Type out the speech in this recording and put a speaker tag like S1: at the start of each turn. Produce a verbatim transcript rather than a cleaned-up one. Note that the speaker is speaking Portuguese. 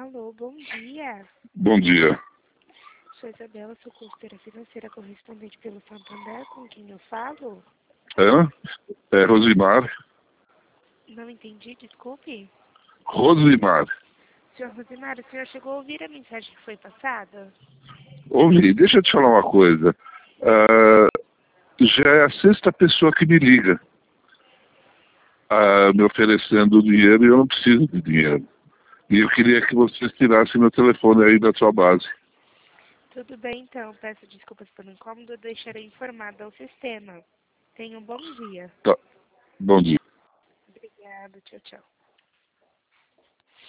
S1: Alô, bom dia.
S2: Bom dia.
S1: Sou Isabela, sou consultora financeira correspondente pelo Santander, com quem eu falo?
S2: É? É Rosimar.
S1: Não entendi, desculpe.
S2: Rosimar.
S1: senhor Rosimar, o senhor chegou a ouvir a mensagem que foi passada?
S2: Ouvi, deixa eu te falar uma coisa. Ah, já é a sexta pessoa que me liga ah, me oferecendo dinheiro e eu não preciso de dinheiro. E eu queria que vocês tirassem meu telefone aí da sua base.
S1: Tudo bem, então. Peço desculpas pelo incômodo, eu deixarei informado ao sistema. Tenha um bom dia.
S2: Tá. Bom dia.
S1: Obrigada, tchau, tchau.